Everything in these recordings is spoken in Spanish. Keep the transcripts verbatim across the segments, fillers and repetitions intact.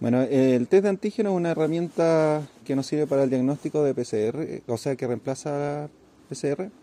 Bueno, eh, el test de antígeno es una herramienta que nos sirve para el diagnóstico de P C R, eh, o sea que reemplaza P C R.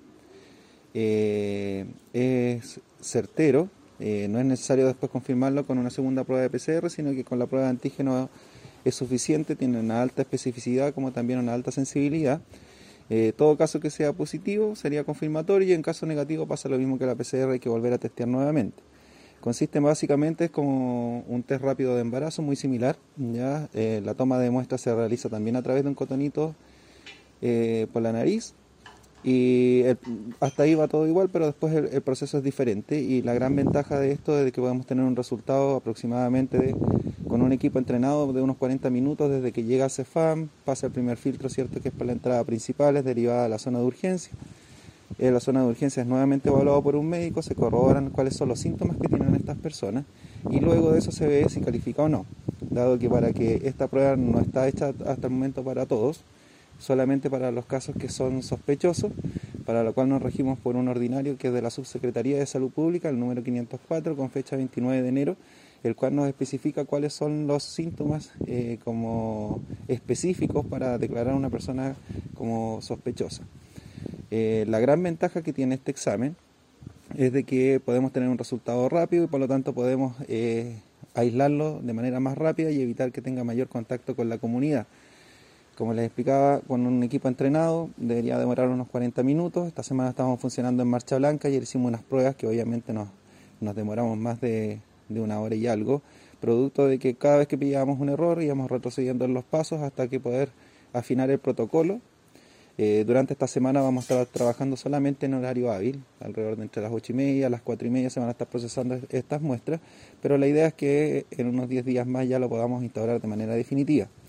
Eh, es certero, eh, no es necesario después confirmarlo con una segunda prueba de P C R, sino que con la prueba de antígeno es suficiente, tiene una alta especificidad como también una alta sensibilidad. Eh, todo caso que sea positivo sería confirmatorio y en caso negativo pasa lo mismo que la P C R, hay que volver a testear nuevamente. Consiste básicamente es como un test rápido de embarazo muy similar. ¿Ya? Eh, la toma de muestra se realiza también a través de un cotonito eh, por la nariz y el, hasta ahí va todo igual, pero después el, el proceso es diferente y la gran ventaja de esto es de que podemos tener un resultado aproximadamente de, con un equipo entrenado de unos cuarenta minutos desde que llega a Cefam, pasa el primer filtro, cierto, que es por la entrada principal, es derivada a la zona de urgencia. En la zona de urgencia es nuevamente evaluado por un médico, se corroboran cuáles son los síntomas que tienen estas personas y luego de eso se ve si califica o no, dado que para que esta prueba no está hecha hasta el momento para todos, solamente para los casos que son sospechosos, para lo cual nos regimos por un ordinario que es de la Subsecretaría de Salud Pública, el número quinientos cuatro, con fecha veintinueve de enero, el cual nos especifica cuáles son los síntomas eh, como específicos para declarar a una persona como sospechosa. Eh, la gran ventaja que tiene este examen es de que podemos tener un resultado rápido y por lo tanto podemos eh, aislarlo de manera más rápida y evitar que tenga mayor contacto con la comunidad. Como les explicaba, con un equipo entrenado debería demorar unos cuarenta minutos. Esta semana estamos funcionando en marcha blanca y hicimos unas pruebas que obviamente nos, nos demoramos más de, de una hora y algo, producto de que cada vez que pillábamos un error íbamos retrocediendo en los pasos hasta que poder afinar el protocolo. Eh, durante esta semana vamos a estar trabajando solamente en horario hábil, alrededor de entre las ocho y media, las cuatro y media se van a estar procesando estas muestras, pero la idea es que en unos diez días más ya lo podamos instaurar de manera definitiva.